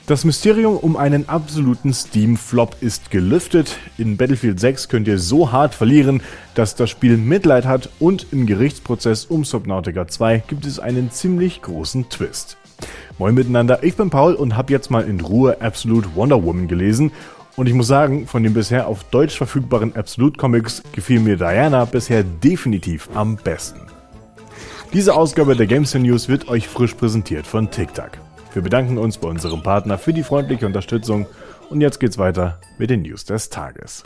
Das Mysterium um einen absoluten Steam-Flop ist gelüftet. In Battlefield 6 könnt ihr so hart verlieren, dass das Spiel Mitleid hat, und im Gerichtsprozess um Subnautica 2 gibt es einen ziemlich großen Twist. Moin miteinander, ich bin Paul und habe jetzt mal in Ruhe Absolute Wonder Woman gelesen. Und ich muss sagen, von den bisher auf Deutsch verfügbaren Absolute Comics gefiel mir Diana bisher definitiv am besten. Diese Ausgabe der Gamester News wird euch frisch präsentiert von TikTok. Wir bedanken uns bei unserem Partner für die freundliche Unterstützung und jetzt geht's weiter mit den News des Tages.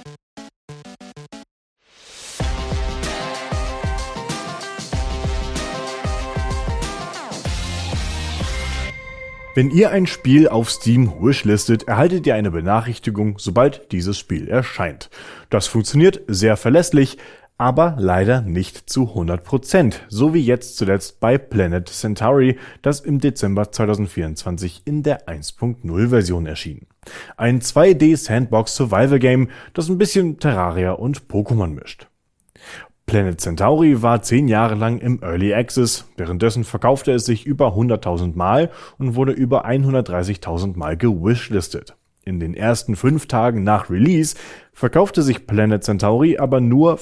Wenn ihr ein Spiel auf Steam wishlistet, erhaltet ihr eine Benachrichtigung, sobald dieses Spiel erscheint. Das funktioniert sehr verlässlich, aber leider nicht zu 100%, so wie jetzt zuletzt bei Planet Centauri, das im Dezember 2024 in der 1.0 Version erschien. Ein 2D-Sandbox-Survival-Game, das ein bisschen Terraria und Pokémon mischt. Planet Centauri war 10 Jahre lang im Early Access, währenddessen verkaufte es sich über 100.000 Mal und wurde über 130.000 Mal gewishlistet. In den ersten 5 Tagen nach Release verkaufte sich Planet Centauri aber nur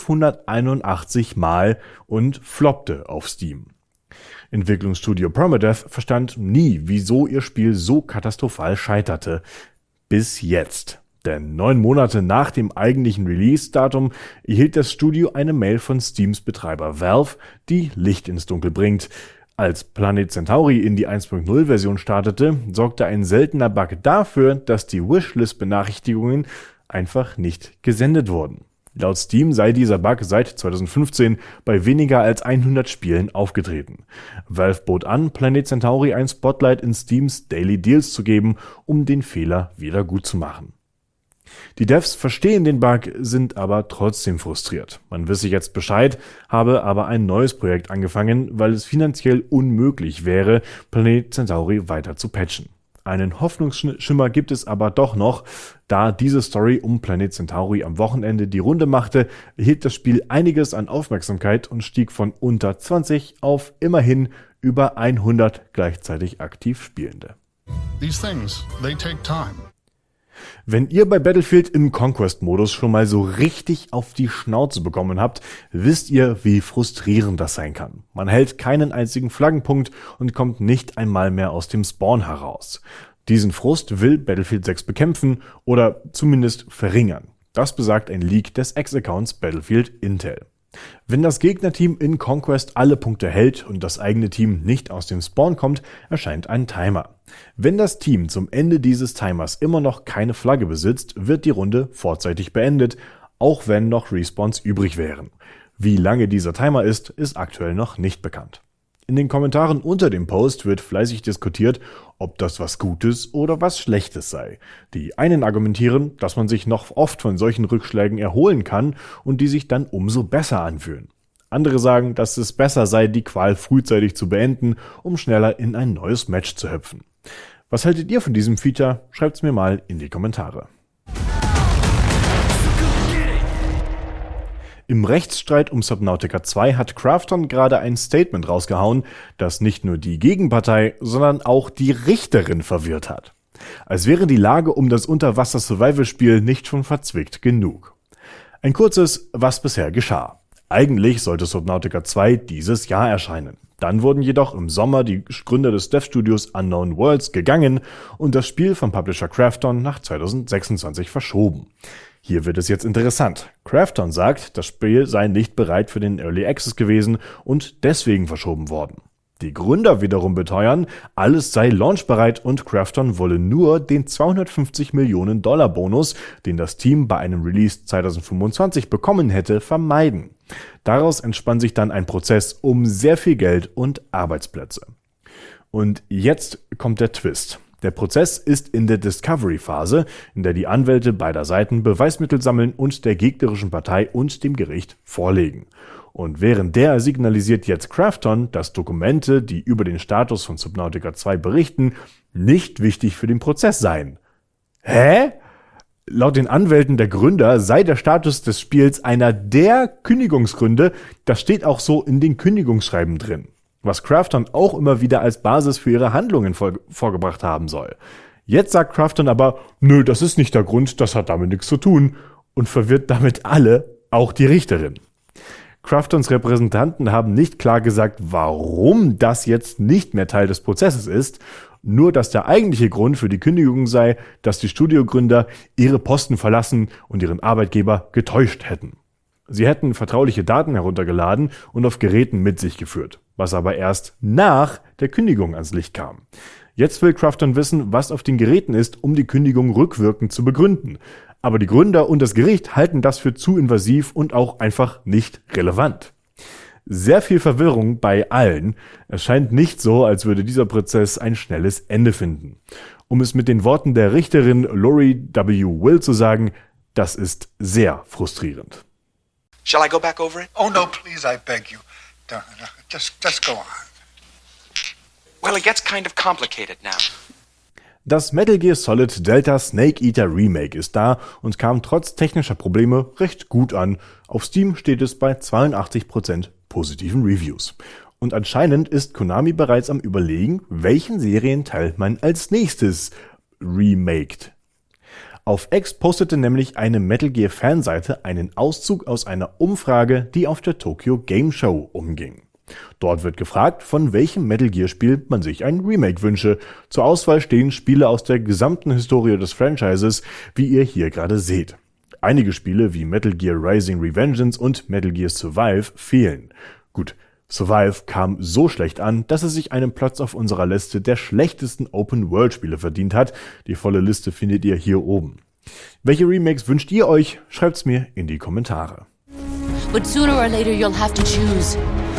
581 Mal und floppte auf Steam. Entwicklungsstudio Permadeath verstand nie, wieso ihr Spiel so katastrophal scheiterte. Bis jetzt. Denn 9 Monate nach dem eigentlichen Release-Datum erhielt das Studio eine Mail von Steams Betreiber Valve, die Licht ins Dunkel bringt. Als Planet Centauri in die 1.0-Version startete, sorgte ein seltener Bug dafür, dass die Wishlist-Benachrichtigungen einfach nicht gesendet wurden. Laut Steam sei dieser Bug seit 2015 bei weniger als 100 Spielen aufgetreten. Valve bot an, Planet Centauri ein Spotlight in Steams Daily Deals zu geben, um den Fehler wieder gut zu machen. Die Devs verstehen den Bug, sind aber trotzdem frustriert. Man wisse jetzt Bescheid, habe aber ein neues Projekt angefangen, weil es finanziell unmöglich wäre, Planet Centauri weiter zu patchen. Einen Hoffnungsschimmer gibt es aber doch noch, da diese Story um Planet Centauri am Wochenende die Runde machte, erhielt das Spiel einiges an Aufmerksamkeit und stieg von unter 20 auf immerhin über 100 gleichzeitig aktiv Spielende. These things, they take time. Wenn ihr bei Battlefield im Conquest-Modus schon mal so richtig auf die Schnauze bekommen habt, wisst ihr, wie frustrierend das sein kann. Man hält keinen einzigen Flaggenpunkt und kommt nicht einmal mehr aus dem Spawn heraus. Diesen Frust will Battlefield 6 bekämpfen oder zumindest verringern. Das besagt ein Leak des Ex-Accounts Battlefield Intel. Wenn das Gegnerteam in Conquest alle Punkte hält und das eigene Team nicht aus dem Spawn kommt, erscheint ein Timer. Wenn das Team zum Ende dieses Timers immer noch keine Flagge besitzt, wird die Runde vorzeitig beendet, auch wenn noch Respawns übrig wären. Wie lange dieser Timer ist, ist aktuell noch nicht bekannt. In den Kommentaren unter dem Post wird fleißig diskutiert, ob das was Gutes oder was Schlechtes sei. Die einen argumentieren, dass man sich noch oft von solchen Rückschlägen erholen kann und die sich dann umso besser anfühlen. Andere sagen, dass es besser sei, die Qual frühzeitig zu beenden, um schneller in ein neues Match zu hüpfen. Was haltet ihr von diesem Feature? Schreibt's mir mal in die Kommentare. Im Rechtsstreit um Subnautica 2 hat Krafton gerade ein Statement rausgehauen, das nicht nur die Gegenpartei, sondern auch die Richterin verwirrt hat. Als wäre die Lage um das Unterwasser-Survival-Spiel nicht schon verzwickt genug. Ein kurzes, was bisher geschah. Eigentlich sollte Subnautica 2 dieses Jahr erscheinen. Dann wurden jedoch im Sommer die Gründer des Dev-Studios Unknown Worlds gegangen und das Spiel vom Publisher Krafton nach 2026 verschoben. Hier wird es jetzt interessant. Krafton sagt, das Spiel sei nicht bereit für den Early Access gewesen und deswegen verschoben worden. Die Gründer wiederum beteuern, alles sei launchbereit und Krafton wolle nur den 250 Millionen Dollar Bonus, den das Team bei einem Release 2025 bekommen hätte, vermeiden. Daraus entspann sich dann ein Prozess um sehr viel Geld und Arbeitsplätze. Und jetzt kommt der Twist. Der Prozess ist in der Discovery-Phase, in der die Anwälte beider Seiten Beweismittel sammeln und der gegnerischen Partei und dem Gericht vorlegen. Und während der signalisiert jetzt Krafton, dass Dokumente, die über den Status von Subnautica 2 berichten, nicht wichtig für den Prozess seien. Hä? Laut den Anwälten der Gründer sei der Status des Spiels einer der Kündigungsgründe, das steht auch so in den Kündigungsschreiben drin. was Krafton auch immer wieder als Basis für ihre Handlungen vorgebracht haben soll. Jetzt sagt Krafton aber, nö, das ist nicht der Grund, das hat damit nichts zu tun und verwirrt damit alle, auch die Richterin. Kraftons Repräsentanten haben nicht klar gesagt, warum das jetzt nicht mehr Teil des Prozesses ist, nur dass der eigentliche Grund für die Kündigung sei, dass die Studiogründer ihre Posten verlassen und ihren Arbeitgeber getäuscht hätten. Sie hätten vertrauliche Daten heruntergeladen und auf Geräten mit sich geführt, was aber erst nach der Kündigung ans Licht kam. Jetzt will Krafton wissen, was auf den Geräten ist, um die Kündigung rückwirkend zu begründen. Aber die Gründer und das Gericht halten das für zu invasiv und auch einfach nicht relevant. Sehr viel Verwirrung bei allen. Es scheint nicht so, als würde dieser Prozess ein schnelles Ende finden. Um es mit den Worten der Richterin Lori W. Will zu sagen, das ist sehr frustrierend. Shall I go back over it? Oh, no, please, I beg you. Don't, just go on. Well, it gets kind of complicated now. Das Metal Gear Solid Delta Snake Eater Remake ist da und kam trotz technischer Probleme recht gut an. Auf Steam steht es bei 82% positiven Reviews. Und anscheinend ist Konami bereits am Überlegen, welchen Serienteil man als nächstes remaked. Auf X postete nämlich eine Metal Gear Fanseite einen Auszug aus einer Umfrage, die auf der Tokyo Game Show umging. Dort wird gefragt, von welchem Metal Gear Spiel man sich ein Remake wünsche. Zur Auswahl stehen Spiele aus der gesamten Historie des Franchises, wie ihr hier gerade seht. Einige Spiele wie Metal Gear Rising Revengeance und Metal Gear Survive fehlen. Gut, Survive kam so schlecht an, dass es sich einen Platz auf unserer Liste der schlechtesten Open-World-Spiele verdient hat. Die volle Liste findet ihr hier oben. Welche Remakes wünscht ihr euch? Schreibt's mir in die Kommentare. But sooner or later you'll have to choose.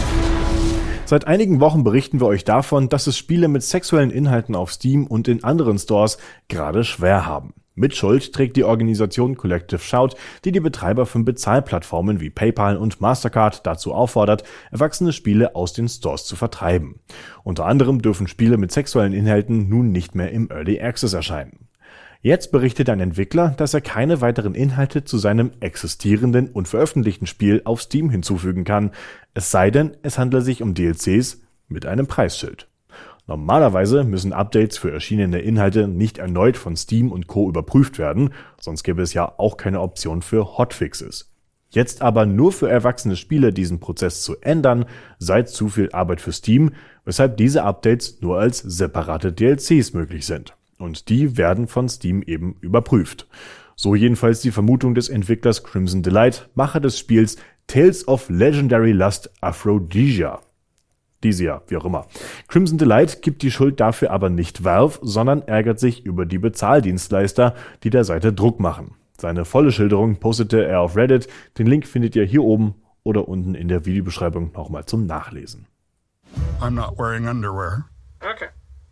Seit einigen Wochen berichten wir euch davon, dass es Spiele mit sexuellen Inhalten auf Steam und in anderen Stores gerade schwer haben. Mitschuld trägt die Organisation Collective Shout, die die Betreiber von Bezahlplattformen wie PayPal und Mastercard dazu auffordert, erwachsene Spiele aus den Stores zu vertreiben. Unter anderem dürfen Spiele mit sexuellen Inhalten nun nicht mehr im Early Access erscheinen. Jetzt berichtet ein Entwickler, dass er keine weiteren Inhalte zu seinem existierenden und veröffentlichten Spiel auf Steam hinzufügen kann, es sei denn, es handle sich um DLCs mit einem Preisschild. Normalerweise müssen Updates für erschienene Inhalte nicht erneut von Steam und Co. überprüft werden, sonst gäbe es ja auch keine Option für Hotfixes. Jetzt aber nur für erwachsene Spieler diesen Prozess zu ändern, sei zu viel Arbeit für Steam, weshalb diese Updates nur als separate DLCs möglich sind. Und die werden von Steam eben überprüft. So jedenfalls die Vermutung des Entwicklers Crimson Delight, Macher des Spiels Tales of Legendary Lust Aphrodisia. Wie auch immer. Crimson Delight gibt die Schuld dafür aber nicht Valve, sondern ärgert sich über die Bezahldienstleister, die der Seite Druck machen. Seine volle Schilderung postete er auf Reddit. Den Link findet ihr hier oben oder unten in der Videobeschreibung nochmal zum Nachlesen. I'm not wearing underwear. Okay.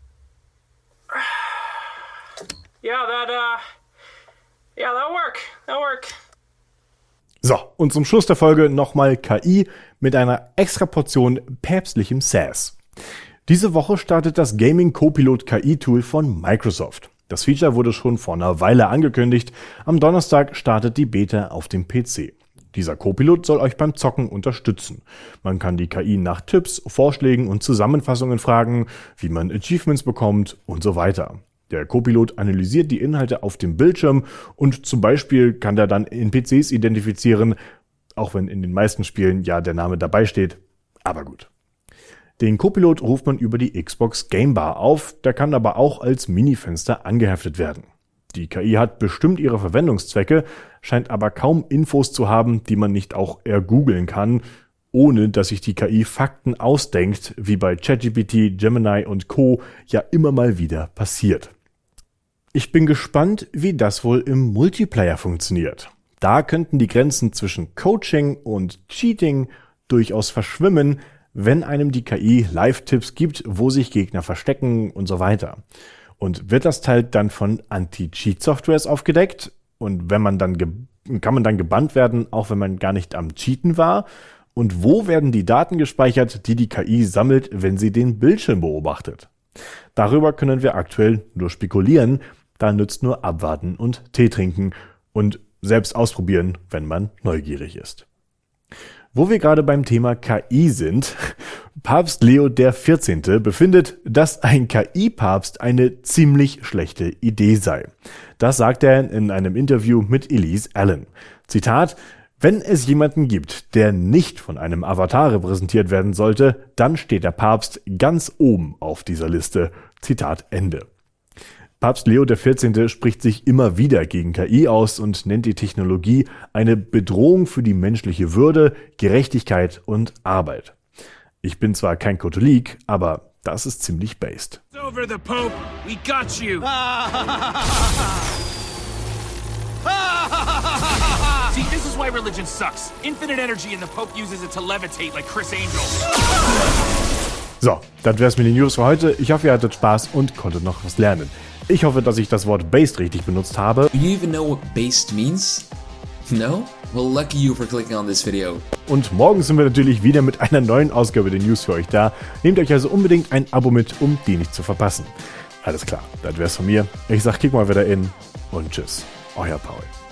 That'll work. So, und zum Schluss der Folge nochmal KI mit einer extra Portion päpstlichem Sass. Diese Woche startet das Gaming Copilot KI-Tool von Microsoft. Das Feature wurde schon vor einer Weile angekündigt. Am Donnerstag startet die Beta auf dem PC. Dieser Copilot soll euch beim Zocken unterstützen. Man kann die KI nach Tipps, Vorschlägen und Zusammenfassungen fragen, wie man Achievements bekommt und so weiter. Der Copilot analysiert die Inhalte auf dem Bildschirm und zum Beispiel kann der dann NPCs identifizieren, auch wenn in den meisten Spielen ja der Name dabei steht. Aber gut. Den Copilot ruft man über die Xbox Game Bar auf, der kann aber auch als Minifenster angeheftet werden. Die KI hat bestimmt ihre Verwendungszwecke, scheint aber kaum Infos zu haben, die man nicht auch ergoogeln kann, ohne dass sich die KI Fakten ausdenkt, wie bei ChatGPT, Gemini und Co. ja immer mal wieder passiert. Ich bin gespannt, wie das wohl im Multiplayer funktioniert. Da könnten die Grenzen zwischen Coaching und Cheating durchaus verschwimmen, wenn einem die KI Live-Tipps gibt, wo sich Gegner verstecken und so weiter. Und wird das Teil dann von Anti-Cheat-Softwares aufgedeckt? Und kann man dann gebannt werden, auch wenn man gar nicht am Cheaten war? Und wo werden die Daten gespeichert, die die KI sammelt, wenn sie den Bildschirm beobachtet? Darüber können wir aktuell nur spekulieren, da nützt nur abwarten und Tee trinken und selbst ausprobieren, wenn man neugierig ist. Wo wir gerade beim Thema KI sind, Papst Leo XIV. Befindet, dass ein KI-Papst eine ziemlich schlechte Idee sei. Das sagt er in einem Interview mit Elise Allen. Zitat: Wenn es jemanden gibt, der nicht von einem Avatar repräsentiert werden sollte, dann steht der Papst ganz oben auf dieser Liste. Zitat Ende. Papst Leo XIV. Spricht sich immer wieder gegen KI aus und nennt die Technologie eine Bedrohung für die menschliche Würde, Gerechtigkeit und Arbeit. Ich bin zwar kein Katholik, aber das ist ziemlich based. Over the Pope, we got you. See, this is why religion sucks. Infinite energy and the Pope uses it to levitate like Chris Angel. So, das wär's mit den News für heute. Ich hoffe, ihr hattet Spaß und konntet noch was lernen. Ich hoffe, dass ich das Wort based richtig benutzt habe. Do you even know what based means? No? Well, lucky you for clicking on this video. Und morgen sind wir natürlich wieder mit einer neuen Ausgabe der News für euch da. Nehmt euch also unbedingt ein Abo mit, um die nicht zu verpassen. Alles klar, das wär's von mir. Ich sag, kick mal wieder in und tschüss. Euer Paul.